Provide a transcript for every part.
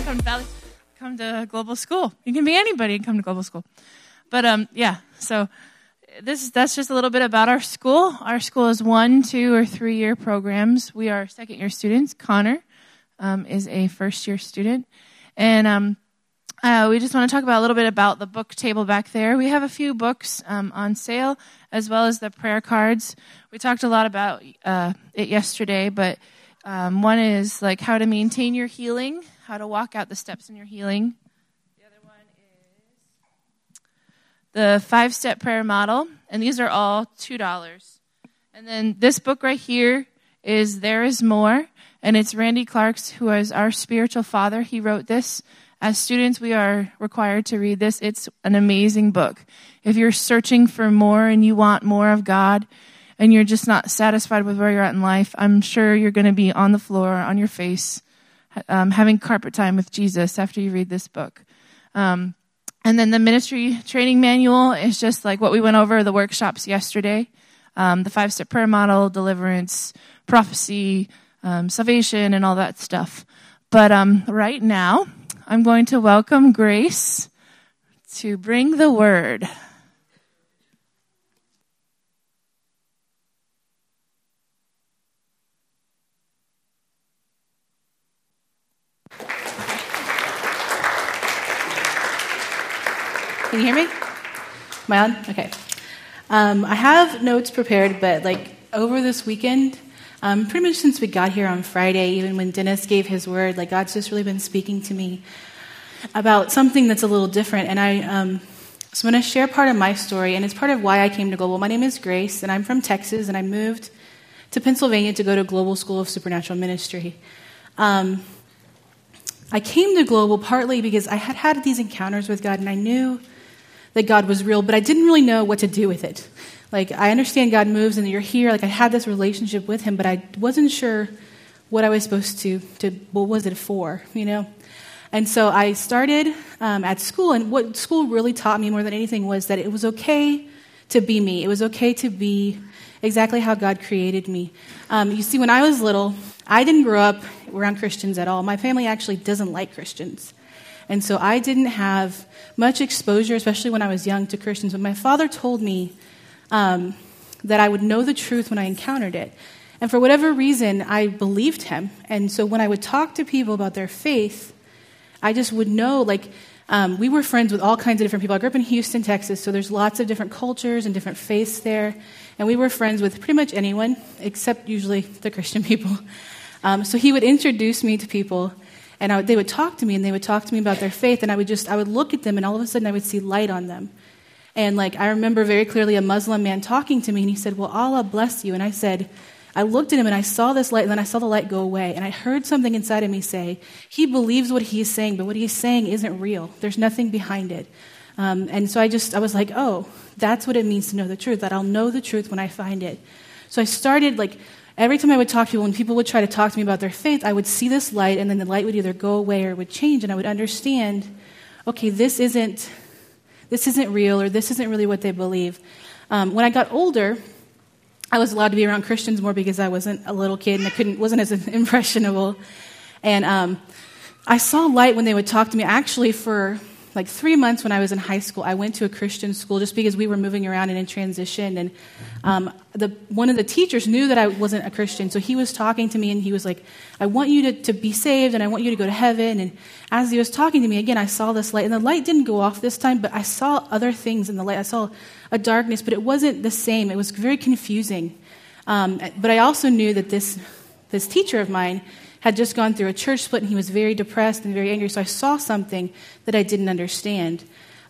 come to Global School. You can be anybody and come to Global School. But so that's just a little bit about our school. Our school is 1, 2, or 3 year programs. We are second-year students. Connor is a first-year student. And we just want to talk about a little bit about the book table back there. We have a few books on sale, as well as the prayer cards. We talked a lot about it yesterday, but one is like how to maintain your healing, how to walk out the steps in your healing. The other one is the 5-step prayer model, and these are all $2. And then this book right here is There Is More, and it's Randy Clark's, who is our spiritual father. He wrote this. As students, we are required to read this. It's an amazing book. If you're searching for more and you want more of God and you're just not satisfied with where you're at in life, I'm sure you're going to be on the floor, on your face, having carpet time with Jesus after you read this book. And then the ministry training manual is just like what we went over the workshops yesterday. The 5-step prayer model, deliverance, prophecy, salvation, and all that stuff. But right now, I'm going to welcome Grace to bring the word. Can you hear me? Am I on? Okay. I have notes prepared, but over this weekend, pretty much since we got here on Friday, even when Dennis gave his word, God's just really been speaking to me about something that's a little different. And I so I'm going to share part of my story, and it's part of why I came to Global. My name is Grace, and I'm from Texas, and I moved to Pennsylvania to go to Global School of Supernatural Ministry. I came to Global partly because I had these encounters with God, and I knew that God was real, but I didn't really know what to do with it. I understand God moves and you're here. I had this relationship with him, but I wasn't sure what I was supposed to what was it for, And so I started at school, and what school really taught me more than anything was that it was okay to be me. It was okay to be exactly how God created me. You see, when I was little, I didn't grow up around Christians at all. My family actually doesn't like Christians. And so I didn't have much exposure, especially when I was young, to Christians. But my father told me that I would know the truth when I encountered it. And for whatever reason, I believed him. And so when I would talk to people about their faith, I just would know, we were friends with all kinds of different people. I grew up in Houston, Texas, so there's lots of different cultures and different faiths there. And we were friends with pretty much anyone, except usually the Christian people. So he would introduce me to people, and they would talk to me, and they would talk to me about their faith, and I would look at them, and all of a sudden I would see light on them. And I remember very clearly a Muslim man talking to me, and he said, "Well, Allah bless you." And I looked at him, and I saw this light, and then I saw the light go away. And I heard something inside of me say, he believes what he's saying, but what he's saying isn't real. There's nothing behind it. And so I was like, oh, that's what it means to know the truth, that I'll know the truth when I find it. So I started, every time I would talk to people, when people would try to talk to me about their faith, I would see this light, and then the light would either go away or it would change, and I would understand, okay, this isn't real, or this isn't really what they believe. When I got older, I was allowed to be around Christians more because I wasn't a little kid and wasn't as impressionable. And I saw light when they would talk to me. Actually, for 3 months when I was in high school, I went to a Christian school just because we were moving around and in transition. And one of the teachers knew that I wasn't a Christian, so he was talking to me, and he was like, "I want you to be saved, and I want you to go to heaven." And as he was talking to me, again, I saw this light. And the light didn't go off this time, but I saw other things in the light. I saw a darkness, but it wasn't the same. It was very confusing. But I also knew that this teacher of mine had just gone through a church split, and he was very depressed and very angry. So I saw something that I didn't understand.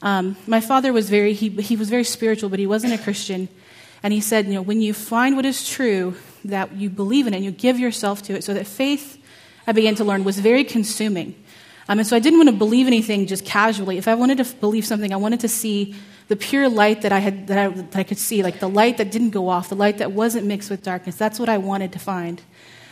My father was he was very spiritual, but he wasn't a Christian. And he said, when you find what is true, that you believe in it, and you give yourself to it. So that faith, I began to learn, was very consuming. And so I didn't want to believe anything just casually. If I wanted to believe something, I wanted to see the pure light that I could see, the light that didn't go off, the light that wasn't mixed with darkness. That's what I wanted to find.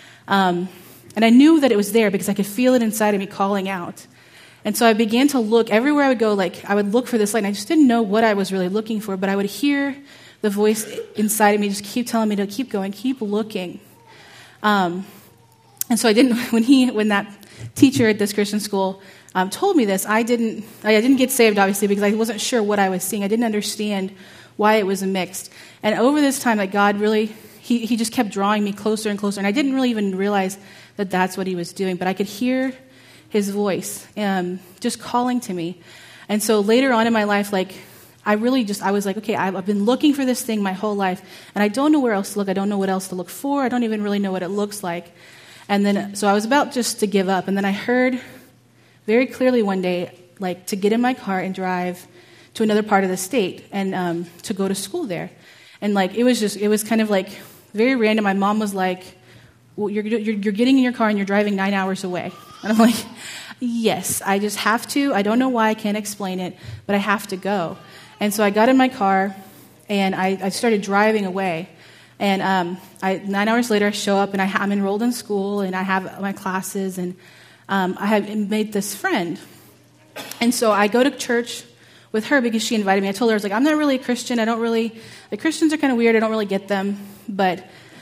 And I knew that it was there because I could feel it inside of me calling out. And so I began to look everywhere I would go. I would look for this light, and I just didn't know what I was really looking for, but I would hear the voice inside of me just keep telling me to keep going, keep looking. And so I didn't. When that teacher at this Christian school told me this. I didn't get saved, obviously, because I wasn't sure what I was seeing. I didn't understand why it was mixed. And over this time, that God really, he just kept drawing me closer and closer. And I didn't really even realize that that's what he was doing. But I could hear his voice just calling to me. And so later on in my life, I was like, okay, I've been looking for this thing my whole life, and I don't know where else to look. I don't know what else to look for. I don't even really know what it looks like. And then, so I was about just to give up. And then I heard very clearly one day, to get in my car and drive to another part of the state and to go to school there. And it was kind of very random. My mom was like, well, you're getting in your car and you're driving 9 hours away. And I'm like, yes, I just have to. I don't know why, I can't explain it, but I have to go. And so I got in my car, and I started driving away. And 9 hours later, I show up, and I'm enrolled in school, and I have my classes, and I have made this friend. And so I go to church with her because she invited me. I told her, I was like, I'm not really a Christian. The Christians are kind of weird. I don't really get them. But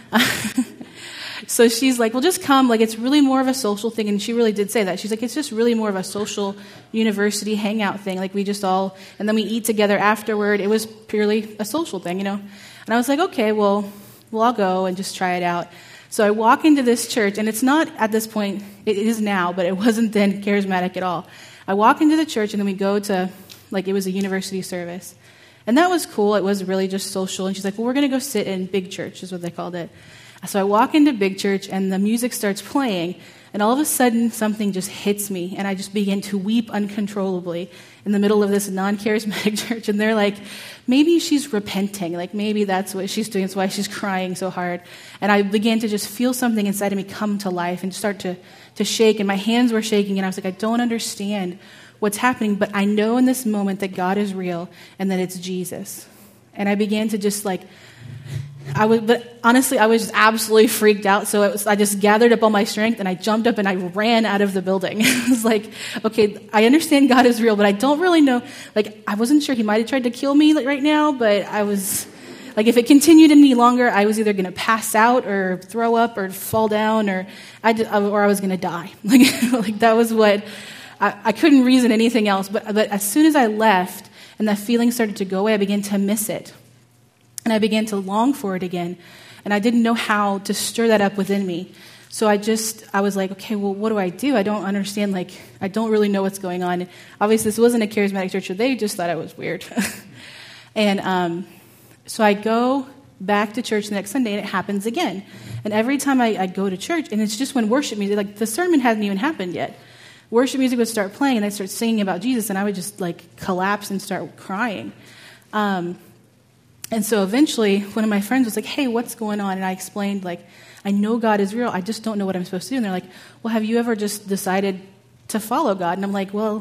so she's like, well, just come. It's really more of a social thing. And she really did say that. She's like, it's just really more of a social university hangout thing. We just all, and then we eat together afterward. It was purely a social thing, And I was like, okay, well, I'll go and just try it out. So I walk into this church, and it's not at this point, it is now, but it wasn't then charismatic at all. I walk into the church, and then we go to, it was a university service. And that was cool. It was really just social. And she's like, well, we're going to go sit in big church, is what they called it. So I walk into big church, and the music starts playing, and all of a sudden, something just hits me, and I just begin to weep uncontrollably in the middle of this non-charismatic church. And they're like, maybe she's repenting. Maybe that's what she's doing. That's why she's crying so hard. And I began to just feel something inside of me come to life and start to shake, and my hands were shaking, and I was like, I don't understand what's happening, but I know in this moment that God is real and that it's Jesus. And I began to just but honestly, I was just absolutely freaked out. So I just gathered up all my strength, and I jumped up and I ran out of the building. I was like, okay, I understand God is real, but I don't really know. I wasn't sure. He might have tried to kill me right now, but I was if it continued any longer, I was either going to pass out or throw up or fall down, or I was going to die. That was what I couldn't reason anything else. But as soon as I left and that feeling started to go away, I began to miss it. And I began to long for it again. And I didn't know how to stir that up within me. So I was like, okay, well, what do? I don't understand. I don't really know what's going on. Obviously, this wasn't a charismatic church, so they just thought I was weird. And so I go back to church the next Sunday, and it happens again. And every time I go to church, and it's just when worship music, the sermon hasn't even happened yet. Worship music would start playing, and I'd start singing about Jesus, and I would just collapse and start crying. And so eventually, one of my friends was like, hey, what's going on? And I explained, I know God is real. I just don't know what I'm supposed to do. And they're like, well, have you ever just decided to follow God? And I'm like, well,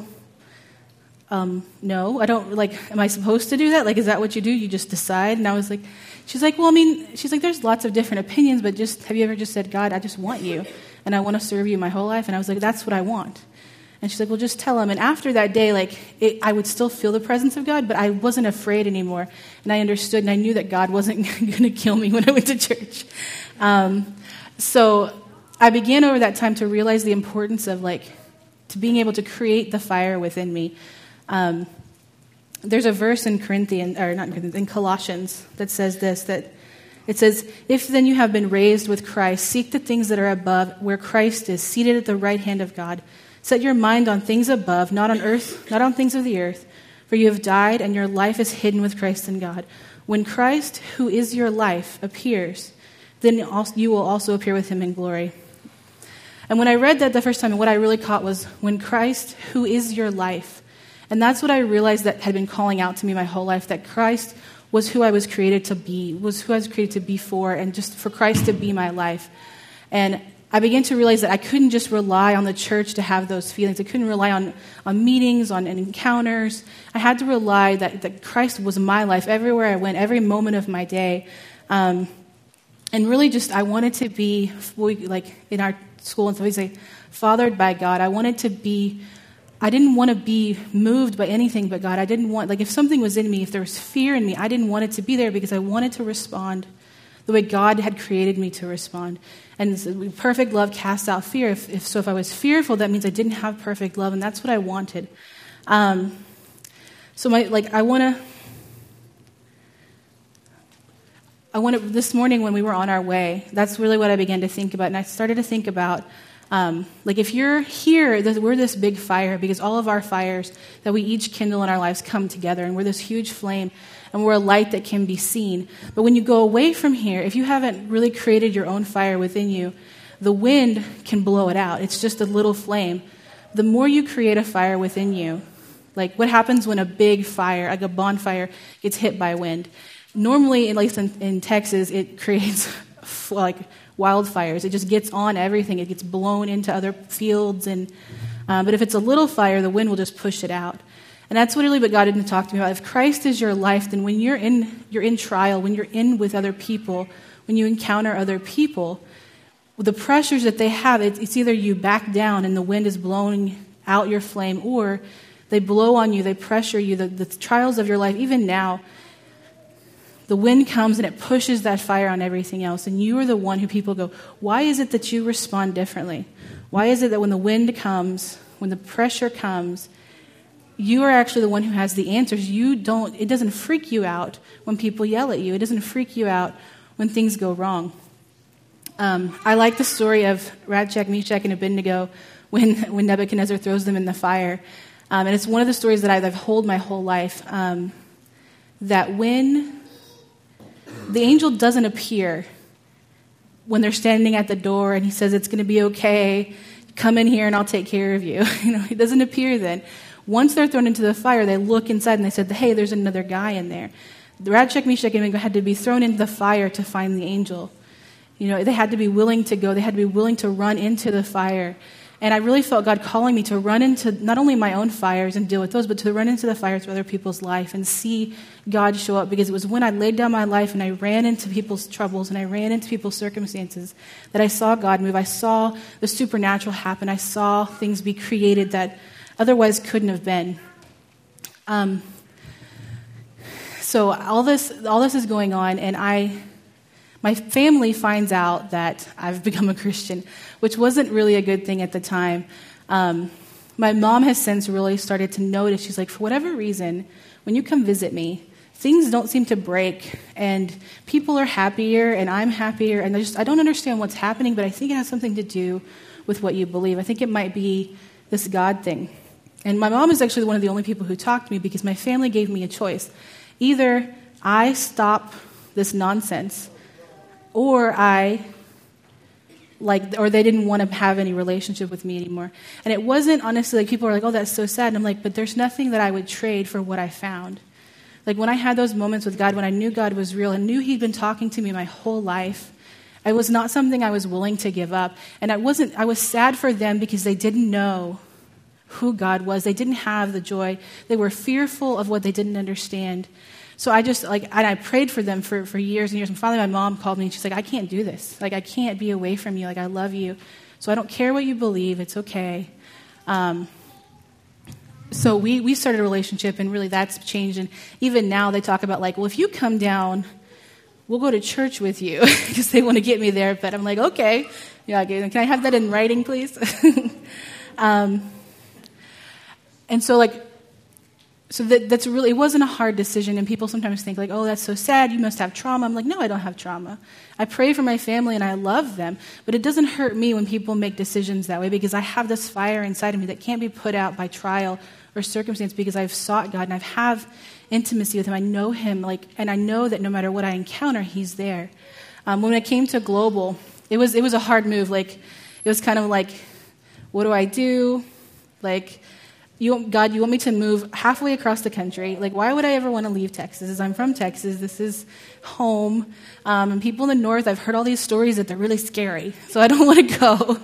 no, I don't, am I supposed to do that? Is that what you do? You just decide? And I was like, she's like, well, there's lots of different opinions, but have you ever just said, God, I just want you, and I want to serve you my whole life? And I was like, that's what I want. And she's like, well, just tell him. And after that day, I would still feel the presence of God, but I wasn't afraid anymore. And I understood, and I knew that God wasn't going to kill me when I went to church. So I began over that time to realize the importance of, to being able to create the fire within me. There's a verse in in Colossians that says this, that it says, if then you have been raised with Christ, seek the things that are above, where Christ is, seated at the right hand of God. Set your mind on things above, not on earth, not on things of the earth, for you have died, and your life is hidden with Christ in God. When Christ, who is your life, appears, then you will also appear with him in glory. And when I read that the first time, what I really caught was, when Christ, who is your life. And that's what I realized that had been calling out to me my whole life, that Christ was who I was created to be, was who I was created to be for, and just for Christ to be my life. And I began to realize that I couldn't just rely on the church to have those feelings. I couldn't rely on meetings, on encounters. I had to rely that Christ was my life everywhere I went, every moment of my day. And really just, I wanted to be, in our school, and so we say, fathered by God. I didn't want to be moved by anything but God. I didn't want, if something was in me, if there was fear in me, I didn't want it to be there because I wanted to respond the way God had created me to respond. And perfect love casts out fear. If I was fearful, that means I didn't have perfect love, and that's what I wanted. I want to, this morning when we were on our way, that's really what I began to think about. And I started to think about, if you're here, we're this big fire because all of our fires that we each kindle in our lives come together, and we're this huge flame, and we're a light that can be seen. But when you go away from here, if you haven't really created your own fire within you, the wind can blow it out. It's just a little flame. The more you create a fire within you, like what happens when a big fire, like a bonfire, gets hit by wind? Normally, at least in Texas, it creates like wildfires. It just gets on everything. It gets blown into other fields. But if it's a little fire, the wind will just push it out. And that's really what God didn't talk to me about. If Christ is your life, then when you're in trial, when you're in with other people, when you encounter other people, the pressures that they have, it's either you back down and the wind is blowing out your flame, or they blow on you, they pressure you. The trials of your life, even now, the wind comes and it pushes that fire on everything else. And you are the one who people go, why is it that you respond differently? Why is it that when the wind comes, when the pressure comes, you are actually the one who has the answers? It doesn't freak you out when people yell at you. It doesn't freak you out when things go wrong. I like the story of Shadrach, Meshach, and Abednego when Nebuchadnezzar throws them in the fire. And it's one of the stories that I've held my whole life, that when the angel doesn't appear when they're standing at the door and he says, it's going to be okay, come in here and I'll take care of you. He doesn't appear then. Once they're thrown into the fire, they look inside and they said, hey, there's another guy in there. The Shadrach, Meshach, and Abednego had to be thrown into the fire to find the angel. They had to be willing to go. They had to be willing to run into the fire. And I really felt God calling me to run into not only my own fires and deal with those, but to run into the fires of other people's life and see God show up. Because it was when I laid down my life and I ran into people's troubles and I ran into people's circumstances that I saw God move. I saw the supernatural happen. I saw things be created that otherwise couldn't have been. So all this is going on, and my family finds out that I've become a Christian, which wasn't really a good thing at the time. My mom has since really started to notice. She's like, for whatever reason, when you come visit me, things don't seem to break, and people are happier, and I'm happier, and I don't understand what's happening, but I think it has something to do with what you believe. I think it might be this God thing. And my mom is actually one of the only people who talked to me because my family gave me a choice. Either I stop this nonsense, or or they didn't want to have any relationship with me anymore. And it wasn't, honestly, like people were like, oh, that's so sad. And I'm like, but there's nothing that I would trade for what I found. Like when I had those moments with God, when I knew God was real and knew he'd been talking to me my whole life, it was not something I was willing to give up. And I was sad for them because they didn't know who God was. They didn't have the joy. They were fearful of what they didn't understand. So I just, and I prayed for them for years and years. And finally my mom called me and she's like, I can't do this. I can't be away from you. I love you. So I don't care what you believe. It's okay. So we started a relationship, and really that's changed. And even now they talk about well, if you come down, we'll go to church with you, because they want to get me there. But I'm like, okay. Yeah, can I have that in writing, please? And so that's really, it wasn't a hard decision. And people sometimes think oh, that's so sad. You must have trauma. I'm like, no, I don't have trauma. I pray for my family and I love them. But it doesn't hurt me when people make decisions that way, because I have this fire inside of me that can't be put out by trial or circumstance, because I've sought God and I have intimacy with him. I know him, and I know that no matter what I encounter, he's there. When I came to Global, it was a hard move. It was kind of what do I do? God, you want me to move halfway across the country? Why would I ever want to leave Texas? I'm from Texas. This is home. And people in the north, I've heard all these stories that they're really scary. So I don't want to go.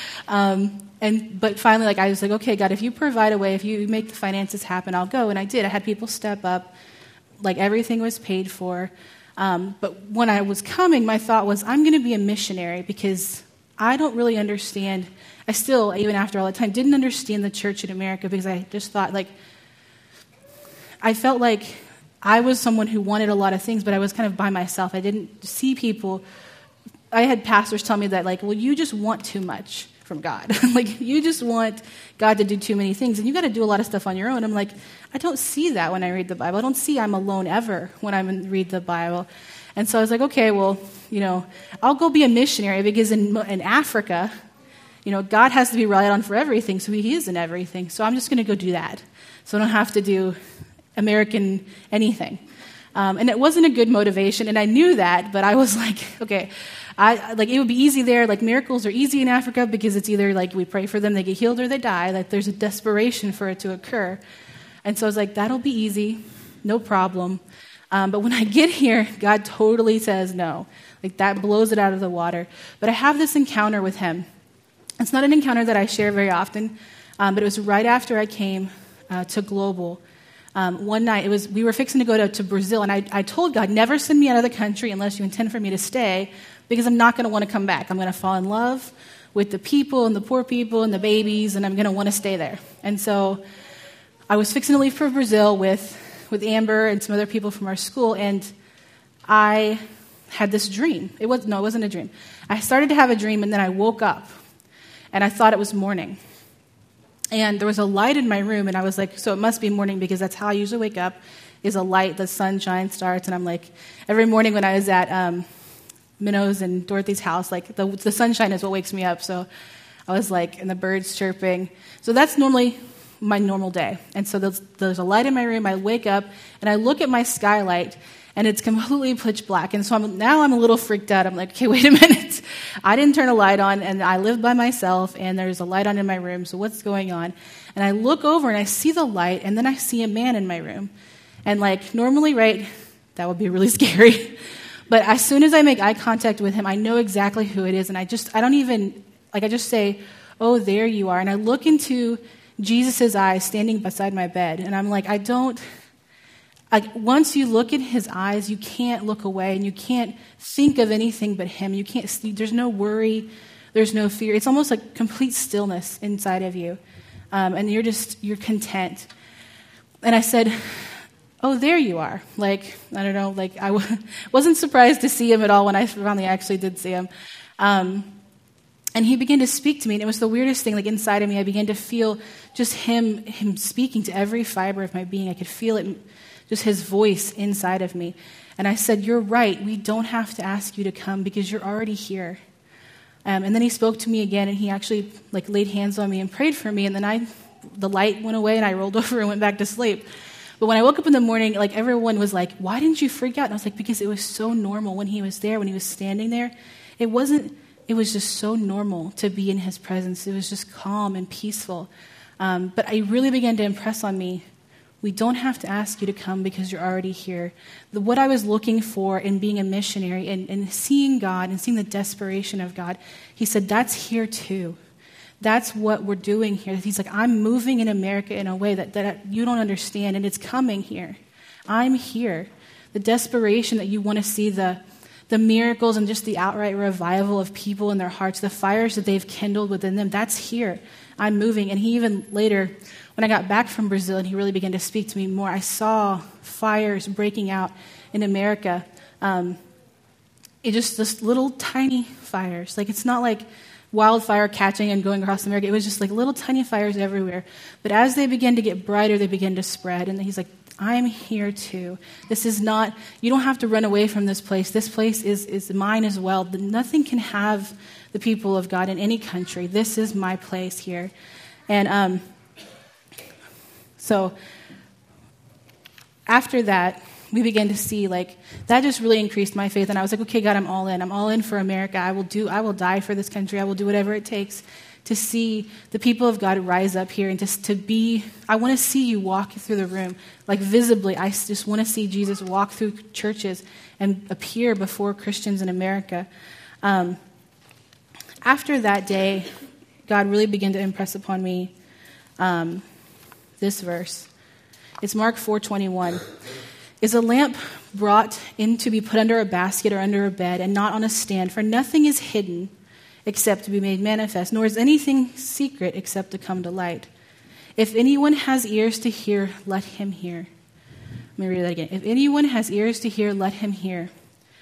But finally, I was like, okay, God, if you provide a way, if you make the finances happen, I'll go. And I did. I had people step up. Everything was paid for. But when I was coming, my thought was, I'm going to be a missionary, because I don't really understand. I still, even after all that time, didn't understand the church in America, because I just thought, I felt like I was someone who wanted a lot of things, but I was kind of by myself. I didn't see people. I had pastors tell me that, like, well, you just want too much from God. Like, you just want God to do too many things, and you got to do a lot of stuff on your own. I'm like, I don't see that when I read the Bible. I don't see I'm alone ever when I read the Bible. And so I was like, okay, well, I'll go be a missionary, because in Africa, God has to be relied on for everything, so he is in everything. So I'm just going to go do that. So I don't have to do American anything. And it wasn't a good motivation, and I knew that, but I was like, okay, it would be easy there. Like, miracles are easy in Africa because it's either like we pray for them, they get healed, or they die. Like, there's a desperation for it to occur. And so I was like, that'll be easy, no problem. But when I get here, God totally says no. Like, that blows it out of the water. But I have this encounter with him. It's not an encounter that I share very often, but it was right after I came to Global. One night, we were fixing to go to Brazil, and I told God, never send me out of the country unless you intend for me to stay, because I'm not going to want to come back. I'm going to fall in love with the people and the poor people and the babies, and I'm going to want to stay there. And so I was fixing to leave for Brazil with Amber and some other people from our school, and I had this dream. It wasn't a dream. I started to have a dream, and then I woke up, and I thought it was morning. And there was a light in my room, and I was like, so it must be morning, because that's how I usually wake up, is a light, the sunshine starts. And I'm like, every morning when I was at Minnows and Dorothy's house, like the sunshine is what wakes me up. So I was like, and the birds chirping. So that's normally my normal day. And so there's a light in my room. I wake up, and I look at my skylight, and it's completely pitch black. And so now I'm a little freaked out. I'm like, okay, wait a minute. I didn't turn a light on, and I live by myself, and there's a light on in my room, so what's going on? And I look over, and I see the light, and then I see a man in my room. And like, normally, right, that would be really scary. But as soon as I make eye contact with him, I know exactly who it is, and I just say, oh, there you are. And I look into Jesus' eyes standing beside my bed, and I'm like, once you look in his eyes, you can't look away, and you can't think of anything but him. You can't see. There's no worry. There's no fear. It's almost like complete stillness inside of you, and you're content. And I said, oh, there you are. Like, I don't know, like I wasn't surprised to see him at all when I finally actually did see him. And he began to speak to me, and it was the weirdest thing. Like, inside of me, I began to feel just him speaking to every fiber of my being. I could feel it, just his voice inside of me. And I said, you're right. We don't have to ask you to come, because you're already here. And then he spoke to me again, and he actually laid hands on me and prayed for me. And then the light went away, and I rolled over and went back to sleep. But when I woke up in the morning, everyone was like, why didn't you freak out? And I was like, because it was so normal when he was there, when he was standing there. It was just so normal to be in his presence. It was just calm and peaceful. But I really began to impress on me, we don't have to ask you to come, because you're already here. What I was looking for in being a missionary and seeing God and seeing the desperation of God, he said, that's here too. That's what we're doing here. He's like, I'm moving in America in a way that you don't understand, and it's coming here. I'm here. The desperation that you want to see, the miracles and just the outright revival of people in their hearts, the fires that they've kindled within them, that's here. I'm moving. And he even later, when I got back from Brazil and he really began to speak to me more, I saw fires breaking out in America. Just little tiny fires. It's not like wildfire catching and going across America. It was just little tiny fires everywhere. But as they began to get brighter, they began to spread. And he's like, I'm here too. This is not, you don't have to run away from this place. This place is mine as well. Nothing can have the people of God in any country. This is my place here. And so after that, we began to see that just really increased my faith. And I was like, okay, God, I'm all in. I'm all in for America. I will die for this country. I will do whatever it takes to see the people of God rise up here and just to be, I want to see you walk through the room, visibly. I just want to see Jesus walk through churches and appear before Christians in America. After that day, God really began to impress upon me this verse. It's Mark 4:21. Is a lamp brought in to be put under a basket or under a bed and not on a stand? For nothing is hidden except to be made manifest, nor is anything secret except to come to light. If anyone has ears to hear, let him hear. Let me read that again. If anyone has ears to hear, let him hear.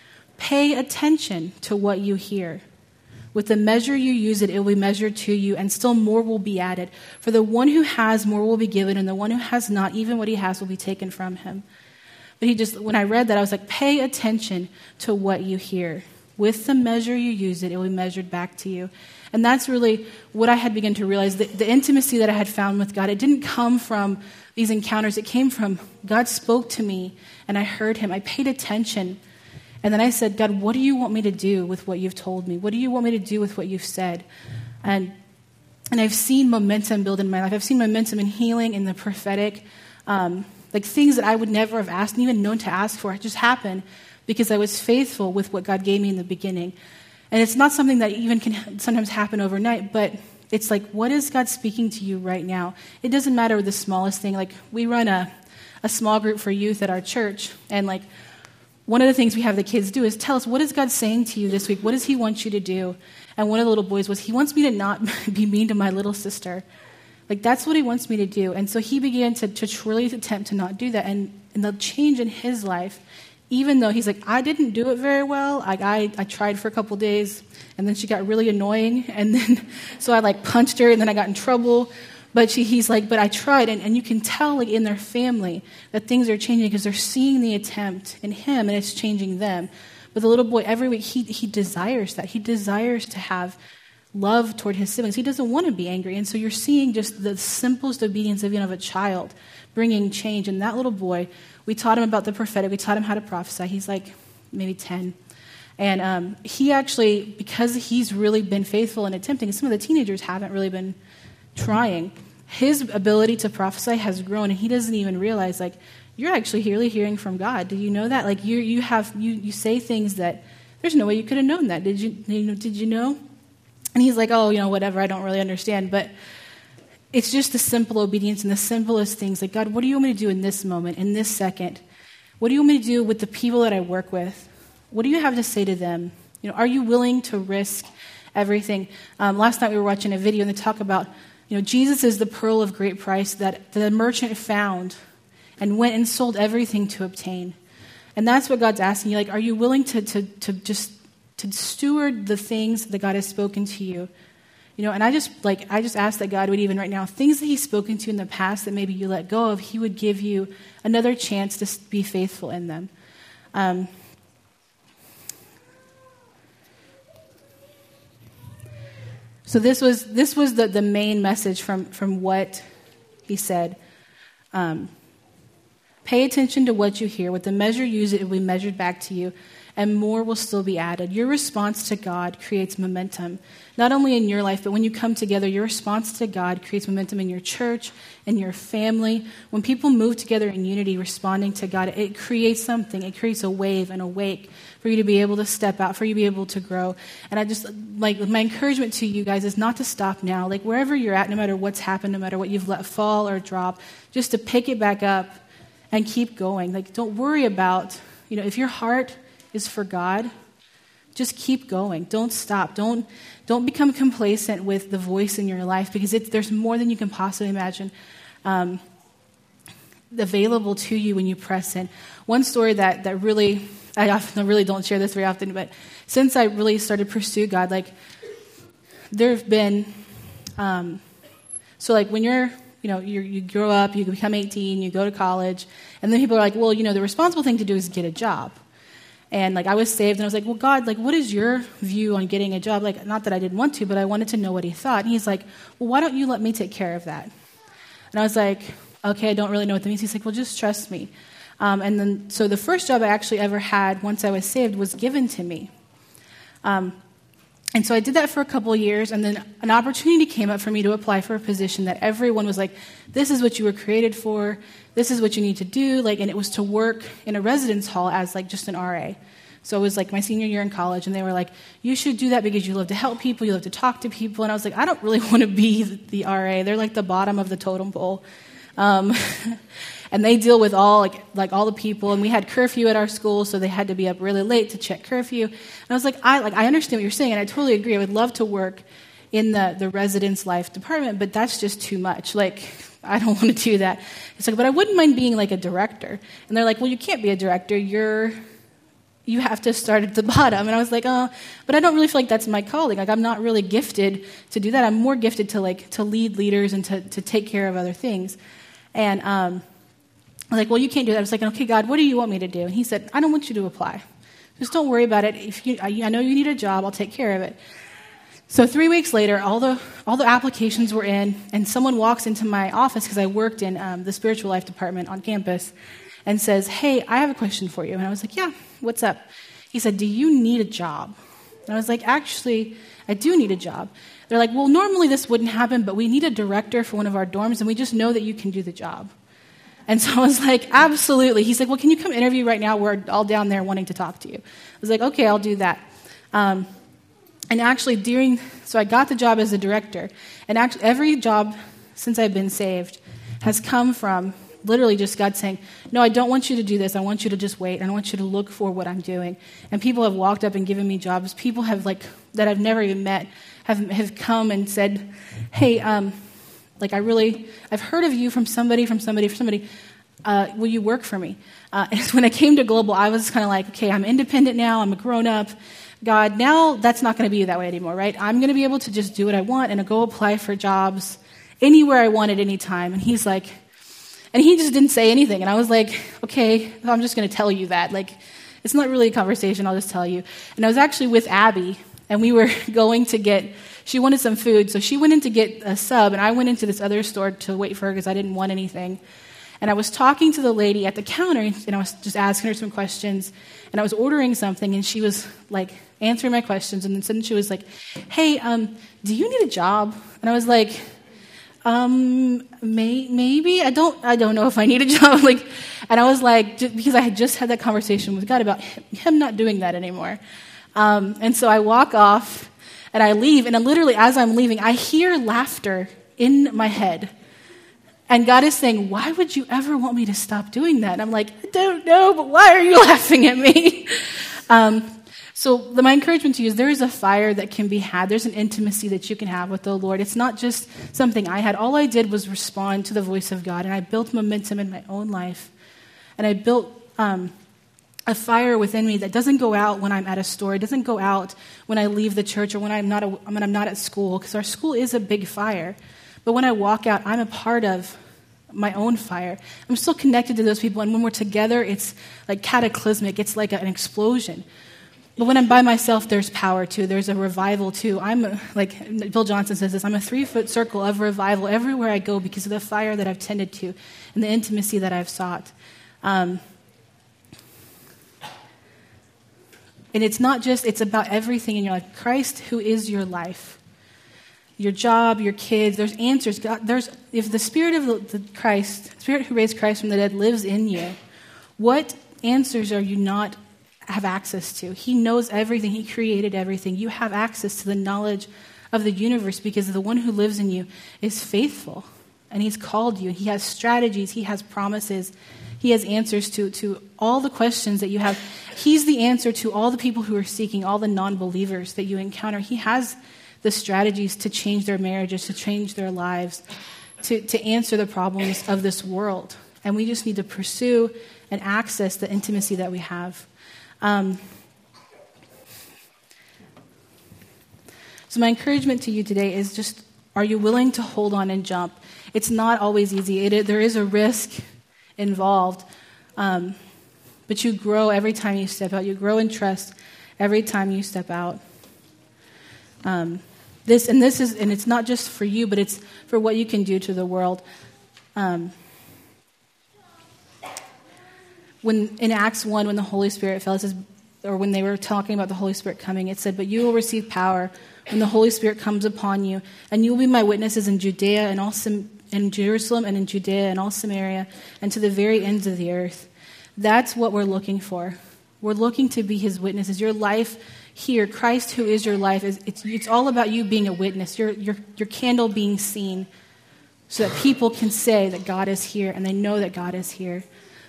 Pay attention to what you hear. With the measure you use it, it will be measured to you, and still more will be added. For the one who has, more will be given, and the one who has not, even what he has will be taken from him. But when I read that, I was like, pay attention to what you hear. With the measure you use it, it will be measured back to you. And that's really what I had begun to realize. The intimacy that I had found with God, it didn't come from these encounters. It came from God spoke to me, and I heard him. I paid attention. And then I said, God, what do you want me to do with what you've told me? What do you want me to do with what you've said? And I've seen momentum build in my life. I've seen momentum in healing, in the prophetic, like things that I would never have asked and even known to ask for. It just happened because I was faithful with what God gave me in the beginning. And it's not something that even can sometimes happen overnight, but it's like, what is God speaking to you right now? It doesn't matter the smallest thing. Like, we run a small group for youth at our church, and like, one of the things we have the kids do is tell us, what is God saying to you this week? What does he want you to do? And one of the little boys was, he wants me to not be mean to my little sister. Like, that's what he wants me to do. And so he began to truly attempt to not do that. And the change in his life, even though he's like, I didn't do it very well. I tried for a couple days, and then she got really annoying. And then, so I like punched her, and then I got in trouble. But he's like, but I tried. And you can tell, like, in their family that things are changing because they're seeing the attempt in him, and it's changing them. But the little boy, every week, he desires that. He desires to have love toward his siblings. He doesn't want to be angry. And so you're seeing just the simplest obedience even of a child bringing change. And that little boy, we taught him about the prophetic. We taught him how to prophesy. He's like maybe 10. And he actually, because he's really been faithful in attempting, and some of the teenagers haven't really been trying, his ability to prophesy has grown, and he doesn't even realize, like, you're actually really hearing from God. Did you know that? Like, you say things that there's no way you could have known that. Did you know? And he's like, oh, whatever, I don't really understand. But it's just the simple obedience and the simplest things. Like, God, what do you want me to do in this moment, in this second? What do you want me to do with the people that I work with? What do you have to say to them? Are you willing to risk everything? Last night we were watching a video, and they talk about, Jesus is the pearl of great price that the merchant found and went and sold everything to obtain. And that's what God's asking you. Like, are you willing to steward the things that God has spoken to you? And I just ask that God would, even right now, things that he's spoken to you in the past that maybe you let go of, he would give you another chance to be faithful in them. So this was the main message from what he said. Pay attention to what you hear. With the measure you use, it will be measured back to you, and more will still be added. Your response to God creates momentum, not only in your life, but when you come together, your response to God creates momentum in your church, in your family. When people move together in unity, responding to God, it creates something. It creates a wave and a wake for you to be able to step out, for you to be able to grow. And I just, like, my encouragement to you guys is not to stop now. Like, wherever you're at, no matter what's happened, no matter what you've let fall or drop, just to pick it back up and keep going. Like, don't worry about, if your heart is for God, just keep going. Don't stop. Don't become complacent with the voice in your life, because there's more than you can possibly imagine available to you when you press in. One story that really, I often really don't share this very often, but since I really started to pursue God, like, there have been, so like when you grow up, you become 18, you go to college, and then people are like, well, the responsible thing to do is get a job. And like, I was saved, and I was like, well, God, like, what is your view on getting a job? Like, not that I didn't want to, but I wanted to know what he thought. And he's like, well, why don't you let me take care of that? And I was like, okay, I don't really know what that means. He's like, well, just trust me. And then, so the first job I actually ever had once I was saved was given to me. And so I did that for a couple of years, and then an opportunity came up for me to apply for a position that everyone was like, this is what you were created for, this is what you need to do, like, and it was to work in a residence hall as like just an RA. So it was like my senior year in college, and they were like, you should do that because you love to help people, you love to talk to people, and I was like, I don't really want to be the RA. They're like the bottom of the totem pole. And they deal with all like all the people, and we had curfew at our school, so they had to be up really late to check curfew. And I was like, I understand what you're saying, and I totally agree. I would love to work in the residence life department, but that's just too much. Like, I don't want to do that. He's like, but I wouldn't mind being like a director. And they're like, well, you can't be a director. You have to start at the bottom. And I was like, but I don't really feel like that's my calling. Like, I'm not really gifted to do that. I'm more gifted to lead leaders and to take care of other things. And I was like, well, you can't do that. I was like, okay, God, what do you want me to do? And he said, I don't want you to apply. Just don't worry about it. I know you need a job. I'll take care of it. So 3 weeks later, all the applications were in, and someone walks into my office, because I worked in the spiritual life department on campus, and says, hey, I have a question for you. And I was like, yeah, what's up? He said, do you need a job? And I was like, actually, I do need a job. They're like, well, normally this wouldn't happen, but we need a director for one of our dorms, and we just know that you can do the job. And so I was like, absolutely. He's like, well, can you come interview right now? We're all down there wanting to talk to you. I was like, okay, I'll do that. And actually so I got the job as a director. And actually every job since I've been saved has come from literally just God saying, no, I don't want you to do this. I want you to just wait. I don't want you to look for what I'm doing. And people have walked up and given me jobs. People have that I've never even met have come and said, hey, I've heard of you from somebody. Will you work for me? And when I came to Global, I was kind of like, okay, I'm independent now. I'm a grown-up. God, now that's not going to be that way anymore, right? I'm going to be able to just do what I want and go apply for jobs anywhere I want at any time. And he's like, and he just didn't say anything. And I was like, okay, I'm just going to tell you that. Like, it's not really a conversation. I'll just tell you. And I was actually with Abby, and we were going to she wanted some food. So she went in to get a sub, and I went into this other store to wait for her because I didn't want anything. And I was talking to the lady at the counter, and I was just asking her some questions. And I was ordering something, and she was like answering my questions. And then suddenly she was like, hey, do you need a job? And I was like, maybe. I don't know if I need a job. And I was like, because I had just had that conversation with God about him not doing that anymore. And so I walk off, and I leave. And then literally as I'm leaving, I hear laughter in my head. And God is saying, why would you ever want me to stop doing that? And I'm like, I don't know, but why are you laughing at me? So my encouragement to you is there is a fire that can be had. There's an intimacy that you can have with the Lord. It's not just something I had. All I did was respond to the voice of God, and I built momentum in my own life. And I built a fire within me that doesn't go out when I'm at a store. It doesn't go out when I leave the church or when I'm not at school, because our school is a big fire. But when I walk out, I'm a part of my own fire. I'm still connected to those people, and when we're together, it's like cataclysmic. It's like an explosion. But when I'm by myself, there's power too. There's a revival too. Like Bill Johnson says this, I'm a 3-foot circle of revival everywhere I go because of the fire that I've tended to and the intimacy that I've sought. And it's not just, it's about everything in your life. Christ, who is your life. Your job, your kids, there's answers. If the Spirit of the Spirit who raised Christ from the dead lives in you, what answers are you not have access to? He knows everything. He created everything. You have access to the knowledge of the universe because the one who lives in you is faithful, and he's called you. He has strategies. He has promises. He has answers to all the questions that you have. He's the answer to all the people who are seeking, all the non-believers that you encounter. He has the strategies to change their marriages, to change their lives, to answer the problems of this world. And we just need to pursue and access the intimacy that we have. So my encouragement to you today is just, are you willing to hold on and jump? It's not always easy. There is a risk involved. But you grow every time you step out. You grow in trust every time you step out. It's not just for you, but it's for what you can do to the world. When in Acts 1, when the Holy Spirit fell, it says, or when they were talking about the Holy Spirit coming, it said, but you will receive power when the Holy Spirit comes upon you, and you will be my witnesses in Judea and in Jerusalem and in Judea and all Samaria and to the very ends of the earth. That's what we're looking for. We're looking to be his witnesses. Your life here, Christ who is your life, it's all about you being a witness, your candle being seen so that people can say that God is here and they know that God is here.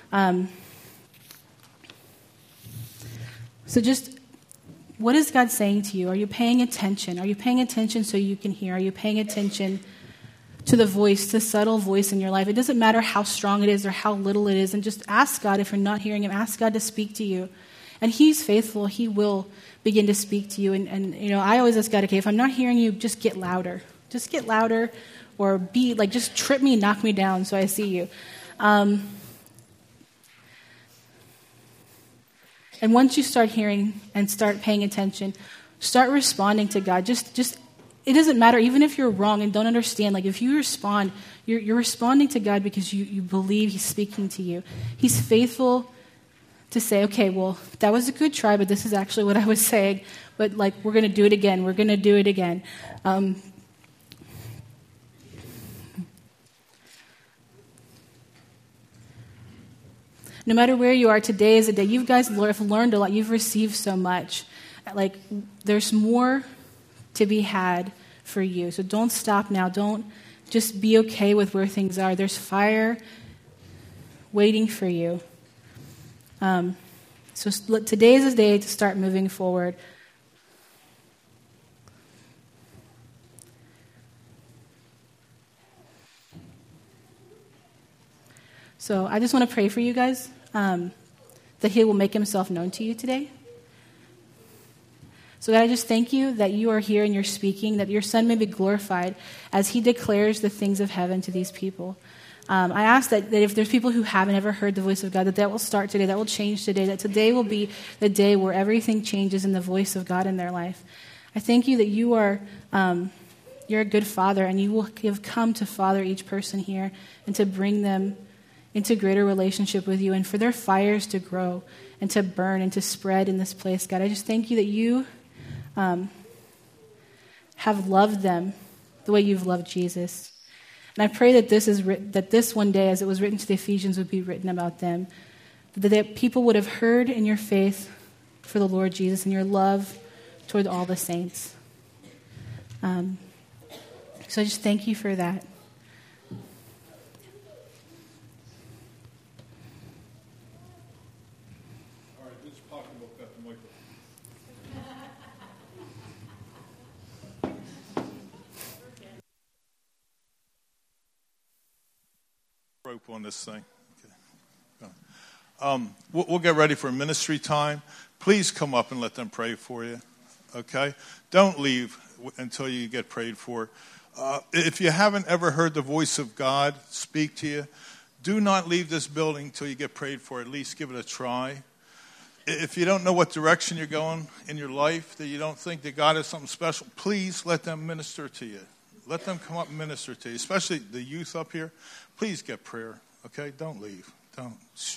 So just, what is God saying to you? Are you paying attention? Are you paying attention so you can hear? Are you paying attention to the voice, the subtle voice in your life. It doesn't matter how strong it is or how little it is. And just ask God, if you're not hearing him, ask God to speak to you. And he's faithful. He will begin to speak to you. And I always ask God, okay, if I'm not hearing you, just get louder. Just get louder, or be like, just trip me, knock me down so I see you. And once you start hearing and start paying attention, start responding to God. Just it doesn't matter, even if you're wrong and don't understand. Like, if you respond, you're responding to God because you believe he's speaking to you. He's faithful to say, okay, well, that was a good try, but this is actually what I was saying. But, like, we're going to do it again. We're going to do it again. No matter where you are, today is a day. You guys have learned a lot. You've received so much. Like, there's more to be had for you. So don't stop now. Don't just be okay with where things are. There's fire waiting for you. So today is a day to start moving forward. So I just want to pray for you guys, that he will make himself known to you today. So God, I just thank you that you are here and you're speaking, that your son may be glorified as he declares the things of heaven to these people. I ask that if there's people who haven't ever heard the voice of God, that will start today, that will change today, that today will be the day where everything changes in the voice of God in their life. I thank you that you are you're a good father, and you will have come to father each person here and to bring them into greater relationship with you, and for their fires to grow and to burn and to spread in this place. God, I just thank you that you have loved them the way you've loved Jesus. And I pray that this one day, as it was written to the Ephesians, would be written about them. That people would have heard in your faith for the Lord Jesus and your love toward all the saints. So I just thank you for that. All right, this pocketbook got the microphone. Rope on this thing. Okay. We'll get ready for ministry time. Please come up and let them pray for you. Okay? Don't leave until you get prayed for. If you haven't ever heard the voice of God speak to you, do not leave this building until you get prayed for. At least give it a try. If you don't know what direction you're going in your life, that you don't think that God has something special, please let them minister to you. Let them come up and minister to you, especially the youth up here. Please get prayer, okay? Don't leave. Don't.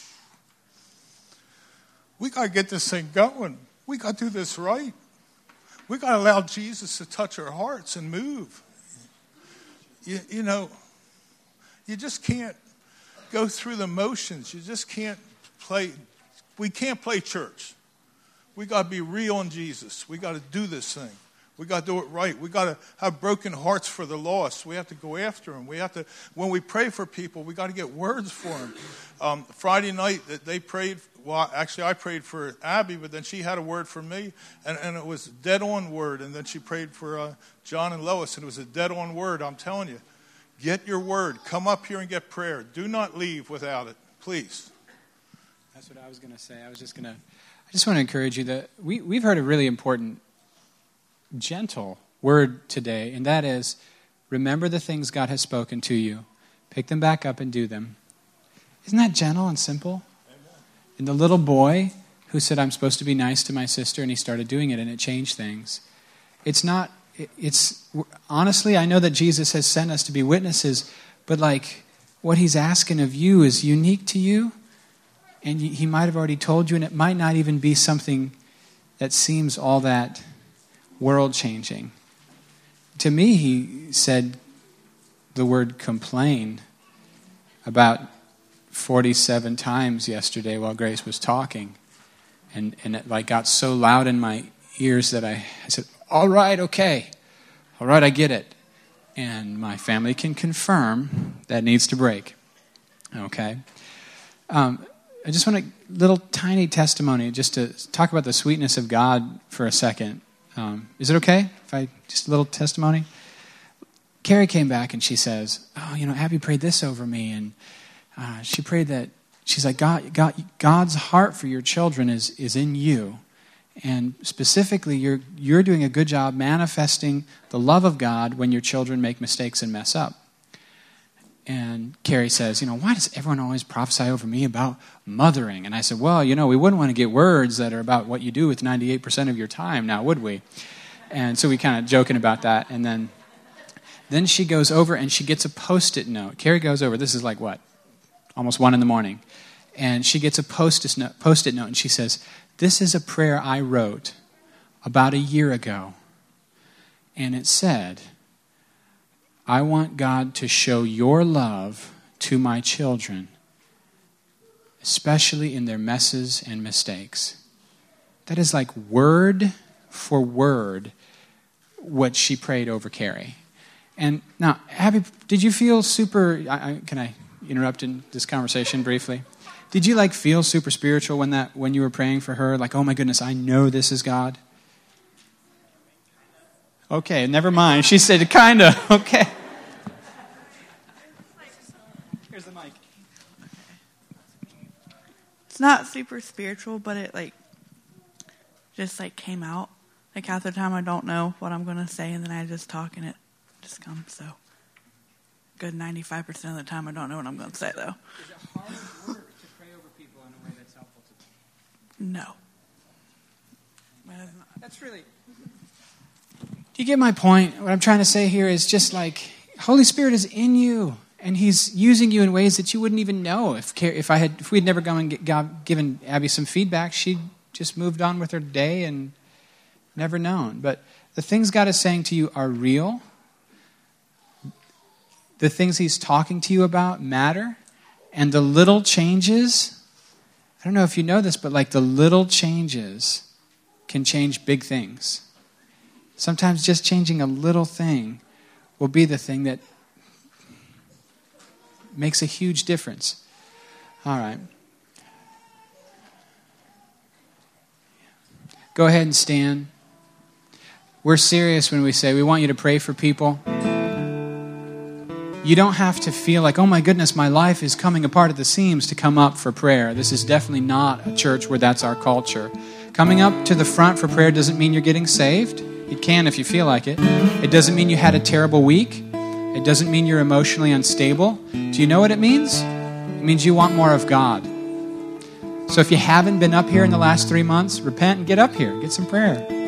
We got to get this thing going. We got to do this right. We got to allow Jesus to touch our hearts and move. You know, you just can't go through the motions. You just can't play. We can't play church. We got to be real in Jesus. We got to do this thing. We got to do it right. We got to have broken hearts for the lost. We have to go after them. We have to, when we pray for people, we got to get words for them. Friday night, they prayed. Well, actually, I prayed for Abby, but then she had a word for me, and it was a dead-on word. And then she prayed for John and Lois, and it was a dead-on word. I'm telling you, get your word. Come up here and get prayer. Do not leave without it, please. That's what I was going to say. I just want to encourage you that we've heard a really important, gentle word today, and that is, remember the things God has spoken to you. Pick them back up and do them. Isn't that gentle and simple? And the little boy who said, I'm supposed to be nice to my sister, and he started doing it, and it changed things. It's honestly, I know that Jesus has sent us to be witnesses, but like what he's asking of you is unique to you, and he might have already told you, and it might not even be something that seems all that world-changing. To me, he said the word complain about 47 times yesterday while Grace was talking. And it like got so loud in my ears that I said, all right, okay. All right, I get it. And my family can confirm that needs to break. Okay? I just want a little tiny testimony just to talk about the sweetness of God for a second. Is it okay if I just a little testimony? Carrie came back and she says, oh, Abby prayed this over me. And she prayed that, she's like, God's heart for your children is in you. And specifically, you're doing a good job manifesting the love of God when your children make mistakes and mess up. And Carrie says, why does everyone always prophesy over me about mothering? And I said, well, we wouldn't want to get words that are about what you do with 98% of your time now, would we? And so we kind of joking about that. And then she goes over and she gets a Post-it note. Carrie goes over, this is like what? Almost 1 a.m. And she gets a Post-it note and she says, this is a prayer I wrote about a year ago. And it said, I want God to show your love to my children, especially in their messes and mistakes. That is like word for word what she prayed over Carrie. And now, Abby, did you feel super, can I interrupt in this conversation briefly? Did you feel super spiritual when you were praying for her? Like, oh my goodness, I know this is God? Okay, never mind. She said, kind of, okay. Here's the mic. It's not super spiritual, but it just came out. Half the time I don't know what I'm going to say, and then I just talk and it just comes. So good 95% of the time I don't know what I'm going to say, though. Is it hard work to pray over people in a way that's helpful to them? No. That's really... Do you get my point? What I'm trying to say here is just Holy Spirit is in you, and He's using you in ways that you wouldn't even know. If we had never gone and given Abby some feedback, she'd just moved on with her day and never known. But the things God is saying to you are real. The things He's talking to you about matter. And the little changes, I don't know if you know this, but the little changes can change big things. Sometimes just changing a little thing will be the thing that makes a huge difference. All right. Go ahead and stand. We're serious when we say we want you to pray for people. You don't have to feel like, oh my goodness, my life is coming apart at the seams to come up for prayer. This is definitely not a church where that's our culture. Coming up to the front for prayer doesn't mean you're getting saved. It can if you feel like it. It doesn't mean you had a terrible week. It doesn't mean you're emotionally unstable. Do you know what it means? It means you want more of God. So if you haven't been up here in the last 3 months, repent and get up here. Get some prayer.